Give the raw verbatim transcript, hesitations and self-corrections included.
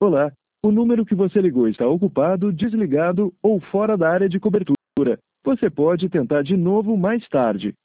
Olá, o número que você ligou está ocupado, desligado ou fora da área de cobertura. Você pode tentar de novo mais tarde.